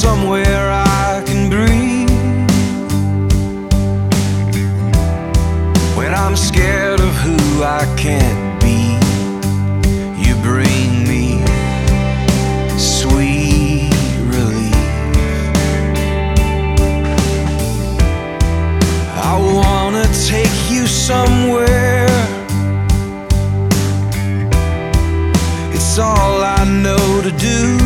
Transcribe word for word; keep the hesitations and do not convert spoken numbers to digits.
somewhere I can breathe. When I'm scared of who I can't be, you bring me sweet relief. I wanna take you somewhere. It's all I know to do.